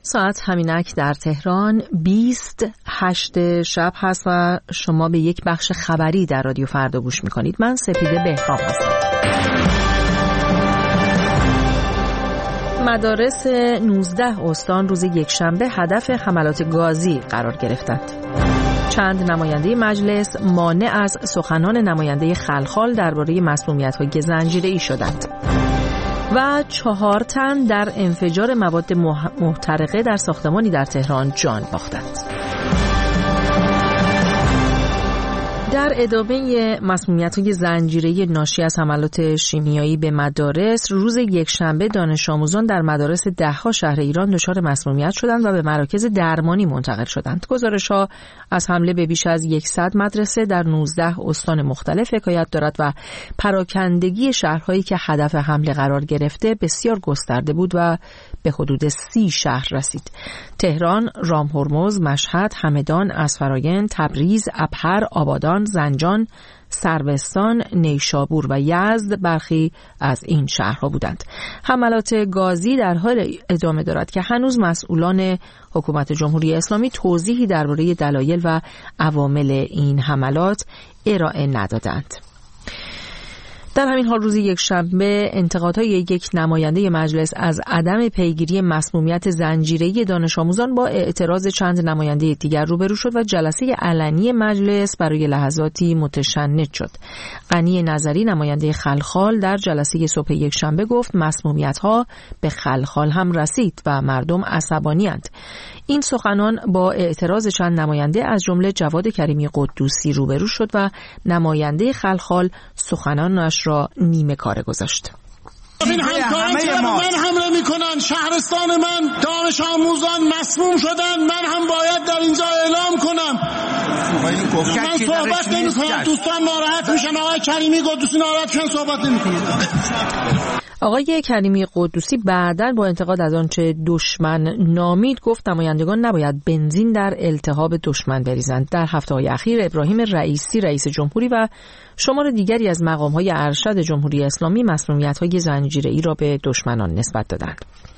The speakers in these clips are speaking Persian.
ساعت همینک در تهران 28 شب هست و شما به یک بخش خبری در رادیو فردا گوش میکنید. من سپیده بهرام هستم. مدارس 19 استان روز یکشنبه هدف حملات گازی قرار گرفتند. چند نماینده مجلس مانع از سخنان نماینده خلخال درباره مسمومیت‌های زنجیره‌ای شدند. و 4 تن در انفجار مواد محترقه در ساختمانی در تهران جان باختند. در ادامه مسمومیت‌های زنجیره‌ای ناشی از حملات شیمیایی به مدارس، روز یکشنبه دانش آموزان در مدارس ده‌ها شهر ایران دچار مسمومیت شدند و به مراکز درمانی منتقل شدند. گزارش‌ها از حمله به بیش از 100 مدرسه در 19 استان مختلف حکایت دارد و پراکندگی شهرهایی که هدف حمله قرار گرفته بسیار گسترده بود و به حدود 30 شهر رسید. تهران، رامهرمز، مشهد، همدان، اسفراین، تبریز، ابهر، آبادان، زنجان، سروستان، نیشابور و یزد برخی از این شهرها بودند. حملات گازی در حال ادامه دارد که هنوز مسئولان حکومت جمهوری اسلامی توضیحی درباره دلایل و عوامل این حملات ارائه ندادند. در همین حال روز یکشنبه انتقادهای یک نماینده مجلس از عدم پیگیری مسمومیت زنجیره‌ای دانش آموزان با اعتراض چند نماینده دیگر روبرو شد و جلسه علنی مجلس برای لحظاتی متشنج شد. غنی نظری نماینده خلخال در جلسه صبح یکشنبه گفت مسمومیت‌ها به خلخال هم رسید و مردم عصبانی‌اند. این سخنان با اعتراض چند نماینده از جمله جواد کریمی قدوسی روبرو شد و نماینده خلخال سخنانش را نیمه کاره گذاشت. این همکاران چرا به من حمله میکنن؟ شهرستان من دانش آموزان مسموم شدن، من هم باید در اینجا اعلام کنم. من صحبت نمیکنم، دوستان ناراحت میشن. آقای کریمی قدوسی ناراحت کن، صحبت نمیکنم. آقای کریمی قدوسی بعداً با انتقاد از آنچه دشمن نامید گفت نمایندگان نباید بنزین در التهاب دشمن بریزند. در هفته‌های اخیر ابراهیم رئیسی رئیس جمهوری و شمار دیگری از مقام‌های ارشد جمهوری اسلامی مسمومیت‌های زنجیره‌ای را به دشمنان نسبت دادند.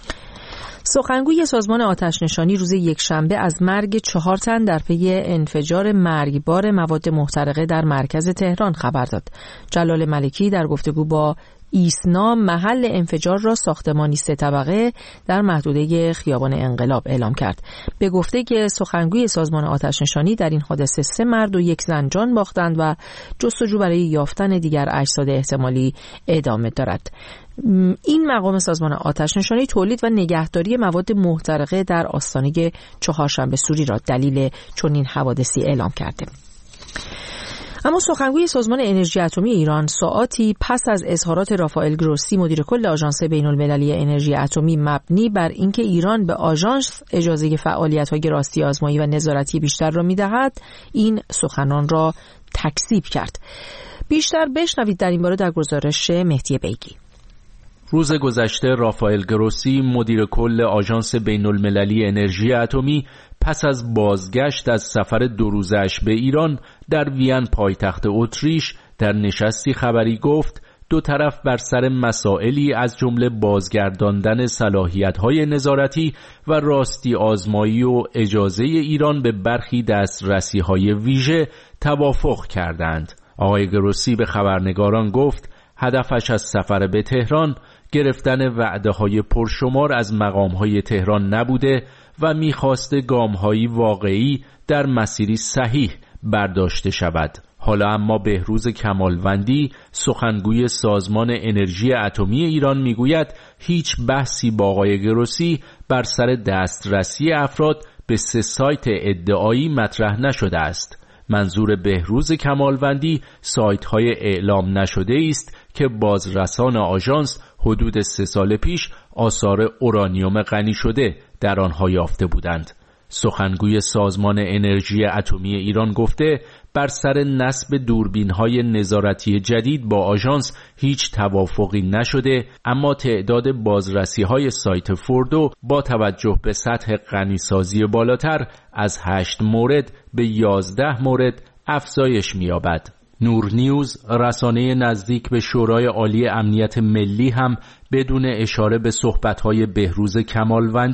سخنگوی سازمان آتش‌نشانی روز یکشنبه از مرگ 4 تن در پی انفجار مرگبار مواد محترقه در مرکز تهران خبر داد. جلال ملکی در گفتگو با ایسنا محل انفجار را ساختمانی 3 طبقه در محدوده خیابان انقلاب اعلام کرد. به گفته که سخنگوی سازمان آتش‌نشانی در این حادثه 3 مرد و 1 زن جان باختند و جستجو برای یافتن دیگر اجساد احتمالی ادامه دارد. این مقام سازمان آتش‌نشانی تولید و نگهداری مواد محترقه در آستانه چهارشنبه سوری را دلیل چنین حوادثی اعلام کرده. اما سخنگوی سازمان انرژی اتمی ایران ساعاتی پس از اظهارات رافائل گروسی مدیر کل آژانس بین‌المللی انرژی اتمی مبنی بر اینکه ایران به آژانس اجازه فعالیت‌های راستی آزمایی و نظارتی بیشتر را می‌دهد، این سخنان را تکذیب کرد. بیشتر بشنوید در این باره در گزارش مهدی بیگی. روز گذشته رافائل گروسی مدیر کل آژانس بین‌المللی انرژی اتمی پس از بازگشت از سفر 2 روزه‌اش به ایران در وین پایتخت اتریش در نشستی خبری گفت دو طرف بر سر مسائلی از جمله بازگرداندن صلاحیت‌های نظارتی و راستی آزمایی و اجازه ایران به برخی دسترسی‌های ویژه توافق کردند. آقای گروسی به خبرنگاران گفت هدفش از سفر به تهران گرفتن وعده‌های پرشمار از مقام‌های تهران نبوده و می‌خواسته گام‌های واقعی در مسیری صحیح برداشته شود. حالا اما بهروز کمالوندی سخنگوی سازمان انرژی اتمی ایران میگوید هیچ بحثی با آقای گروسی بر سر دسترسی افراد به 3 سایت ادعایی مطرح نشده است. منظور بهروز کمالوندی سایت‌های اعلام نشده است که بازرسان آژانس حدود 3 سال پیش آثار اورانیوم غنی شده در آنها یافته بودند. سخنگوی سازمان انرژی اتمی ایران گفته بر سر نصب دوربین‌های نظارتی جدید با آژانس هیچ توافقی نشده، اما تعداد بازرسی‌های سایت فوردو با توجه به سطح غنیسازی بالاتر از 8 مورد به 11 مورد افزایش می‌یابد. نور نیوز رسانه نزدیک به شورای عالی امنیت ملی هم بدون اشاره به صحبت‌های بهروز کمالوندی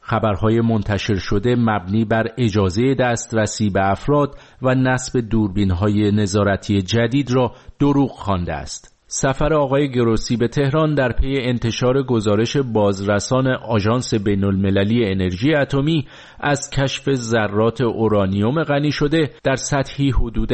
خبرهای منتشر شده مبنی بر اجازه دسترسی به افراد و نصب دوربین‌های نظارتی جدید را دروغ خوانده است. سفر آقای گروسی به تهران در پی انتشار گزارش بازرسان آژانس بین‌المللی انرژی اتمی از کشف ذرات اورانیوم غنی شده در سطحی حدود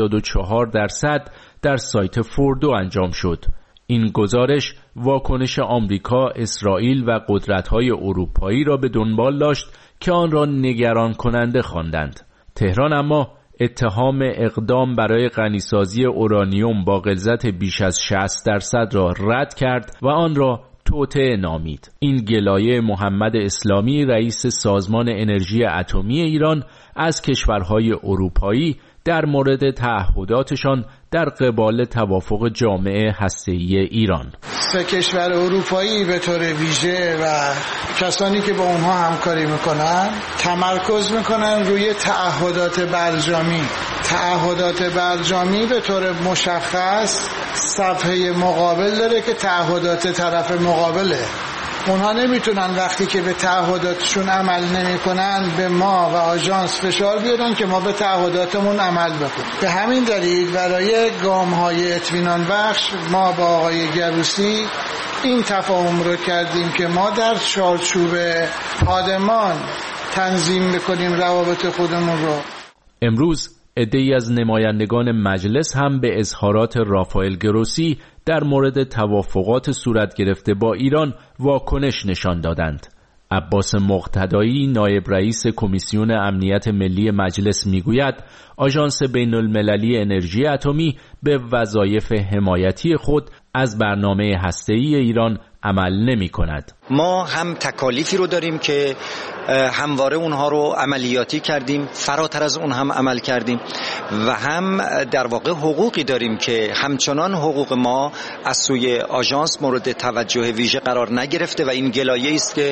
84% در سایت فوردو انجام شد. این گزارش واکنش آمریکا، اسرائیل و قدرت‌های اروپایی را به دنبال داشت که آن را نگران کننده خواندند. تهران اما اتهام اقدام برای غنیسازی اورانیوم با غلظت بیش از 60% را رد کرد و آن را توطئه نامید. این گلایه محمد اسلامی رئیس سازمان انرژی اتمی ایران از کشورهای اروپایی در مورد تعهداتشان در قبال توافق جامعه هسته‌ای ایران. سه کشور اروپایی به طور ویژه و کسانی که با اونها همکاری میکنن تمرکز میکنن روی تعهدات برجامی. تعهدات برجامی به طور مشخص صفحه مقابل داره که تعهدات طرف مقابله. اونها نمیتونن وقتی که به تعهداتشون عمل نمیکنن به ما و آژانس فشار بیارن که ما به تعهداتمون عمل بکنیم. به همین دلیل برای گام‌های اطمینان بخش ما با آقای گروسی این تفاهم رو کردیم که ما در چارچوب پادمان تنظیم میکنیم روابط خودمون رو. امروز عده‌ای از نمایندگان مجلس هم به اظهارات رافائل گروسی در مورد توافقات صورت گرفته با ایران واکنش نشان دادند. عباس مقتدایی نایب رئیس کمیسیون امنیت ملی مجلس میگوید آژانس بین‌المللی انرژی اتمی به وظایف حمایتی خود از برنامه هسته‌ای ایران عمل نمی کند. ما هم تکالیفی رو داریم که همواره اونها رو عملیاتی کردیم، فراتر از اون هم عمل کردیم و هم در واقع حقوقی داریم که همچنان حقوق ما از سوی آژانس مورد توجه ویژه قرار نگرفته و این گلایه‌ای است که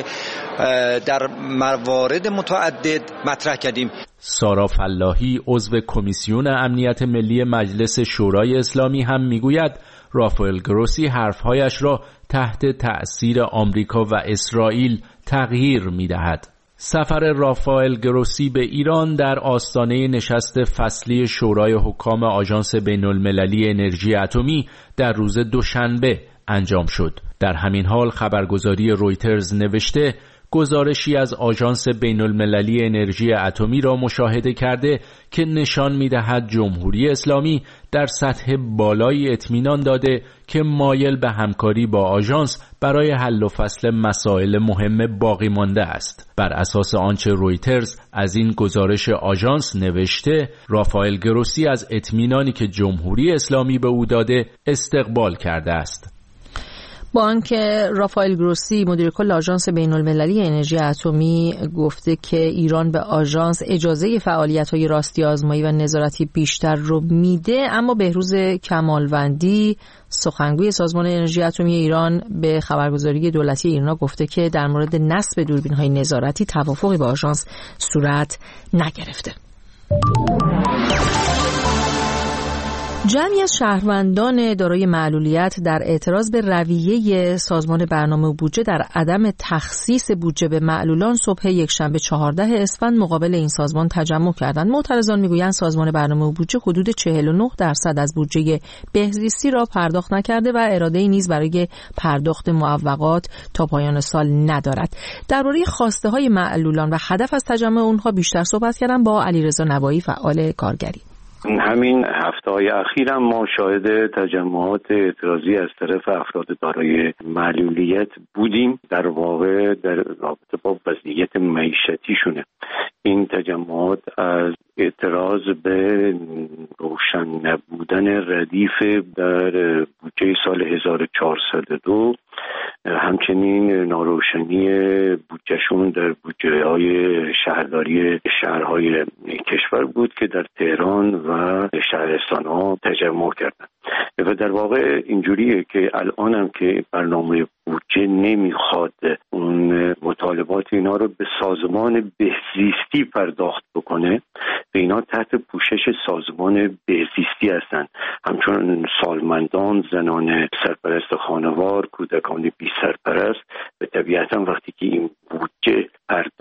در موارد متعدد مطرح کردیم. سارا فلاحی عضو کمیسیون امنیت ملی مجلس شورای اسلامی هم میگوید رافائل گروسی حرفهایش را تحت تأثیر آمریکا و اسرائیل تغییر می‌دهد. سفر رافائل گروسی به ایران در آستانه نشست فصلی شورای حکام آژانس بین‌المللی انرژی اتمی در روز دوشنبه انجام شد. در همین حال خبرگزاری رویترز نوشته گزارشی از آژانس بین‌المللی انرژی اتمی را مشاهده کرده که نشان می‌دهد جمهوری اسلامی در سطح بالایی اطمینان داده که مایل به همکاری با آژانس برای حل و فصل مسائل مهم باقی مانده است. بر اساس آنچه رویترز از این گزارش آژانس نوشته، رافائل گروسی از اطمینانی که جمهوری اسلامی به او داده استقبال کرده است. با آنکه رافائل گروسی مدیر کل آژانس بین‌المللی انرژی اتمی گفته که ایران به آژانس اجازه فعالیت‌های راستی آزمایی و نظارتی بیشتر رو میده، اما بهروز کمالوندی سخنگوی سازمان انرژی اتمی ایران به خبرگزاری دولتی ایرنا گفته که در مورد نصب دوربین‌های نظارتی توافقی با آژانس صورت نگرفته. جمعی از شهروندان دارای معلولیت در اعتراض به رویه سازمان برنامه و بودجه در عدم تخصیص بودجه به معلولان صبح یکشنبه 14 اسفند مقابل این سازمان تجمع کردند. معترضان میگویند سازمان برنامه و بودجه حدود 49% از بودجه بهزیستی را پرداخت نکرده و اراده‌ای نیز برای پرداخت معوقات تا پایان سال ندارد. درباره خواسته‌های معلولان و هدف از تجمع اونها بیشتر صحبت کردم با علیرضا نوایی فعال کارگری. همین هفته‌های اخیر هم ما شاهد تجمعات اعتراضی از طرف افراد دارای معلولیت بودیم، در واقع در رابطه با وضعیت معیشتیشونه. این تجمعات از اعتراض به روشن نبودن ردیف در بودجه سال 1402 همچنین ناروشنی بودجهشون در بودجه‌های شهرداری شهرهای کشور بود که در تهران و شهرستان‌ها تجمع کردند. و در واقع اینجوریه که الان هم که برنامه بودجه نمیخواد اون مطالبات اینا رو به سازمان بهزیستی پرداخت بکنه، به اینا تحت پوشش سازمان بهزیستی هستن، همچون سالمندان، زنان سرپرست خانوار، کودکان بی سرپرست. به طبیعتا وقتی که این بودجه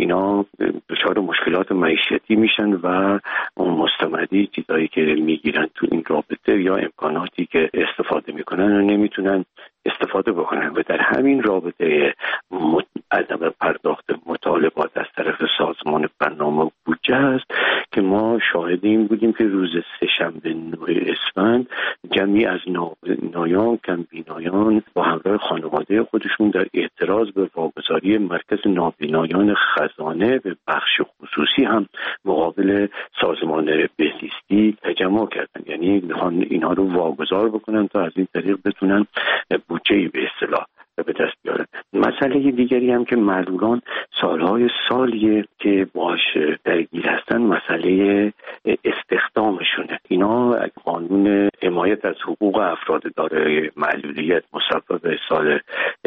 اینا دچار مشکلات معیشتی میشن و اون مستمدی چیزایی که میگیرن تو این رابطه یا امکاناتی که استفاده میکنن و نمیتونن استفاده بکنن و در همین رابطه عدم پرداخت مطالبات از طرف سازمان برنامه بودجه است که ما شاهد این بودیم که روز سه‌شنبه 9 اسفند جمعی از نابینایان کمبینایان با همراه خانواده خودشون در اعتراض به واگذاری مرکز نابینایان خزانه به بخش خصوصی هم مقابل سازمان بهزیستی تجمع کردن. یعنی میخوان اینها رو واگذار بکنن تا از این طریق بتونن بودجه‌ای به اصطلاح به دست بیارن. مسئله دیگری هم که معلولان سالهای سالیه که باش درگیر هستن مسئله استخدامشونه. اینا قانون حمایت از حقوق افراد دارای معلولیت مصوب به سال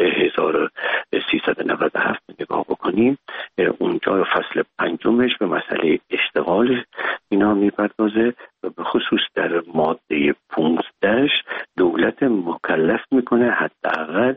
1397 نگاه بکنیم، اونجا فصل 5 به مسئله اشتغال اینا میپردازه و به خصوص در ماده 15 دولت مکلف میکنه حداقل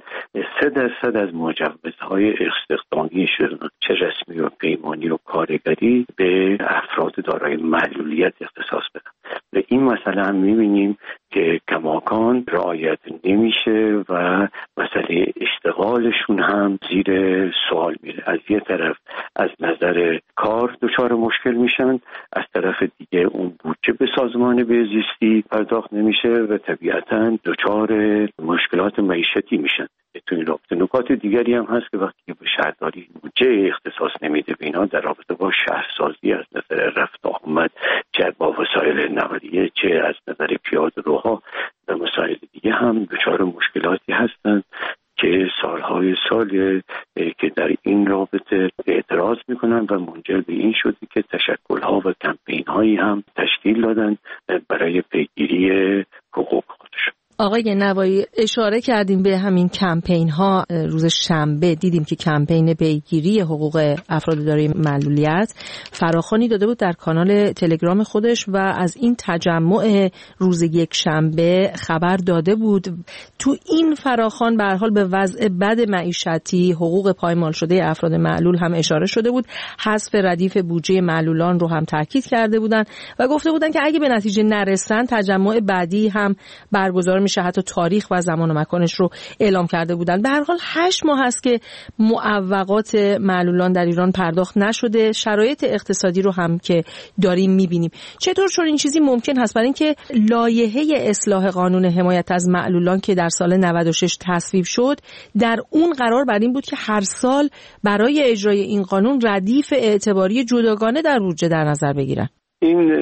3% از مجوزهای استخدامیشون چه رسمی و پیمانی و کارگری به افراد دارای معلولیت اختصاص بدن. و این مسئله هم میبینیم که کماکان رعایت نمیشه و مسئله اشتغالشون هم زیر سوال میره. از یه طرف از نظر کار دچار مشکل میشن، از طرف دیگه اون بودجه به سازمان بهزیستی پرداخت نمیشه و طبیعتاً دچار مشکلات معیشتی میشن. تو این رابطه نکات دیگری هم هست که وقتی به شهرداری بودجه اختصاص نمیده به اینا در رابطه با شهرسازی از نظر رفت آمد چه با وسایل نقلیه چه از نظر پیاده‌روها و مسائل دیگه هم دچار مشکلاتی هستند که سالهای سال که در این رابطه اعتراض میکنن و منجر به این شده که تشکل‌ها و کمپین‌هایی هم تشکیل دادن برای پیگیری حقوق خودشون. آقای نوایی اشاره کردیم به همین کمپین ها. روز شنبه دیدیم که کمپین پیگیری حقوق افراد دارای معلولیت فراخوانی داده بود در کانال تلگرام خودش و از این تجمع روز یک شنبه خبر داده بود. تو این فراخوان به هر حال به وضع بد معیشتی، حقوق پایمال شده افراد معلول هم اشاره شده بود. حذف ردیف بودجه معلولان رو هم تاکید کرده بودن و گفته بودن که اگه به نتیجه نرسن تجمع بعدی هم برگزار میشه. حتی تاریخ و زمان و مکانش رو اعلام کرده بودن. به هر حال 8 ماه هست که معوقات معلولان در ایران پرداخت نشده. شرایط اقتصادی رو هم که داریم میبینیم. چطور شد این چیزی ممکن هست؟ برای اینکه لایحه اصلاح قانون حمایت از معلولان که در سال 96 تصویب شد در اون قرار بر این بود که هر سال برای اجرای این قانون ردیف اعتباری جداگانه در بودجه در نظر بگیرن. این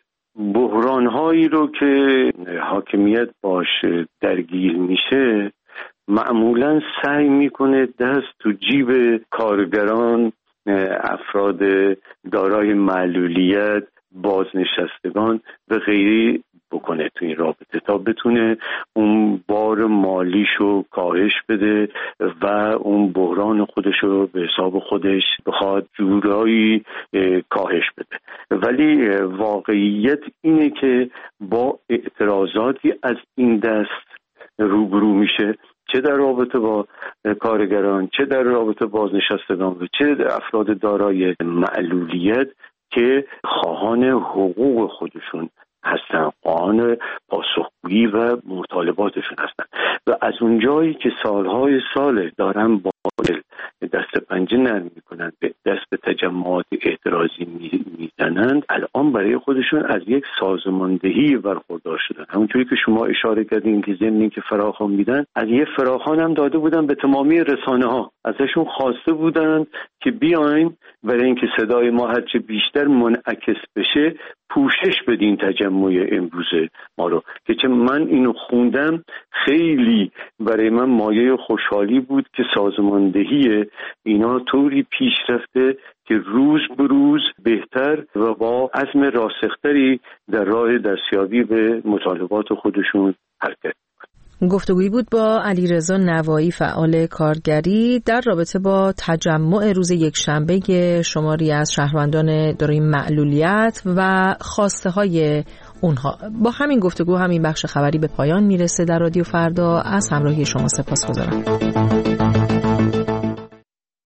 بحران‌هایی رو که حاکمیت باش درگیر میشه معمولاً سعی میکنه دست تو جیب کارگران، افراد دارای معلولیت، بازنشستگان و غیره بکنه تو این رابطه تا بتونه اون بار مالیشو کاهش بده و اون بحران خودشو به حساب خودش بخواد جورایی کاهش بده. ولی واقعیت اینه که با اعتراضاتی از این دست روبرو میشه، چه در رابطه با کارگران، چه در رابطه با بازنشستگان و چه افراد دارای معلولیت که خواهان حقوق خودشون هستن، خواهان پاسخگویی و مطالباتشون هستن و از اونجایی که سالهای سال دارن با دست پنجه نرم میکنن، به دست به تجمعات اعتراضی میزنند، الان برای خودشون از یک سازماندهی برخوردار شدن. همونجوری که شما اشاره کردین که ضمن که فراخوان میدن، از یه فراخوان هم داده بودن به تمامی رسانه ها، ازشون خواسته بودن که بیاین برای اینکه صدای ما هرچه بیشتر منعکس بشه پوشش بدین تجمع امروز ما رو. که چه من اینو خوندم خیلی برای من مایه خوشحالی بود که سازماندهی اینا طوری پیش رفته که روز به روز بهتر و با عزم راسختری در راه دستیابی به مطالبات خودشون حرکت. گفتگویی بود با علیرضا نوایی فعال کارگری در رابطه با تجمع روز یکشنبه شماری از شهروندان دارای معلولیت و خواسته های اونها. با همین گفتگو همین بخش خبری به پایان میرسه در رادیو فردا. از همراهی شما سپاسگزارم.